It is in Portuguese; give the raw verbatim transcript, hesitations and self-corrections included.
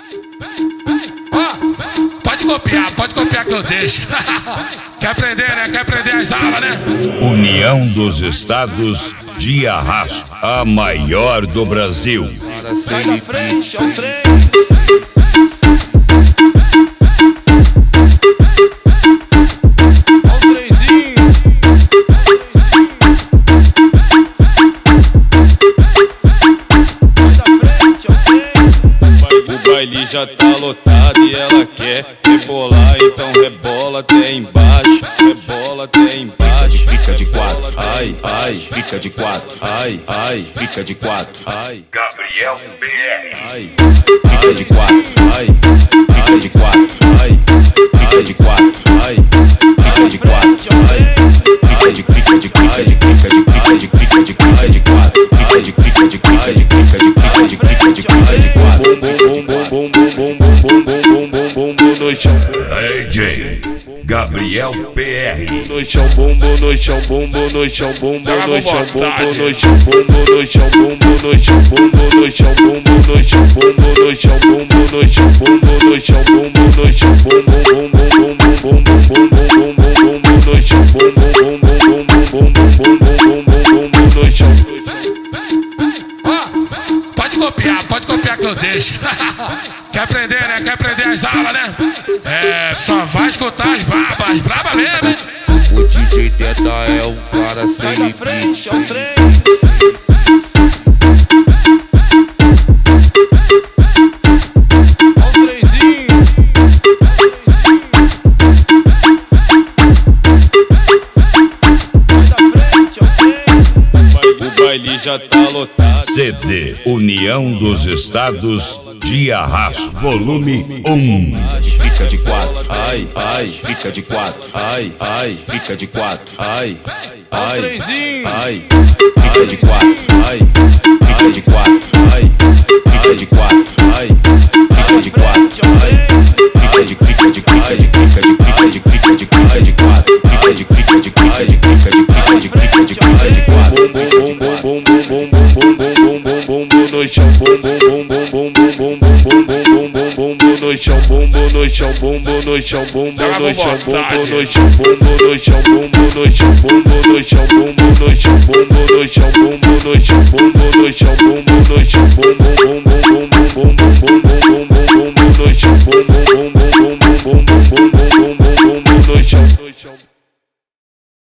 Ó, pode copiar, pode copiar que eu deixo. Quer aprender, né? Quer aprender as aulas, né? União dos Estados de Arrasto, a maior do Brasil. Sai da frente, é o trem. Ó o trenzinho. Sai da frente, é o trem. O baile já tá lotado e ela quer rebolar, então rebola até embaixo, rebola até embaixo. Fica de quatro, ai, ai, fica de quatro, ai, ai, fica de quatro, ai. Gabriel B R. Ai, fica de quatro, ai, fica de quatro, ai, fica de quatro, ai, fica de quatro, ai, fica de fica de fica de fica de fica de fica de fica de quatro, fica de fica de fica de fica de fica de fica de fica de quatro. Bum bum bum bum bum bum bum bum bum bum bum bum no chão. D J Gabriel P R. No chão, bumbo no chão, bumbo no chão, bumbo no chão, bumbo no chão, bumbo no chão, bumbo no chão, bumbo no chão, bumbo no chão, bumbo no chão, bumbo no chão, bumbo no chão, bumbo no chão, bumbo bum bum bum bum bum bum bum bum bum bum no chão, bumbo bum bum bum bum bum bum bum bum bum no chão. Ó, pode copiar, pode copiar que eu deixo. Quer aprender, né? Quer aprender as aulas, né? É, só vai escutar as babas, braba mesmo, hein? O D J Deda é um cara Sai sem da limite. frente, é o trem. Ó o trenzinho. Sai da frente, é o trem. O baile já tá lotado. C D União dos Estados de Arrasto, volume um. Fica de quatro, ai, ai, fica de quatro, ai, ai, fica de quatro, ai, Ó o ai, trenzinho. ai, fica de quatro, ai, fica de quatro, ai, fica de quatro, ai, fica de quatro, ai, fica de fica de fica de fica de fica de fica de fica de quatro, fica de fica de fica de fica de fica de fica de fica de quatro. Bum bum bum bum bum bum bum bum bum bum bum no chão, bum bum bum bum bum bum bum bum bum bum bum bum no chão, bumbo no chão, bumbo no chão, bumbo no chão, bumbo no chão, bumbo no chão, bumbo no chão, bumbo no chão, bumbo no chão, bumbo no chão, bumbo no chão, bumbo no chão, bumbo no chão, bumbo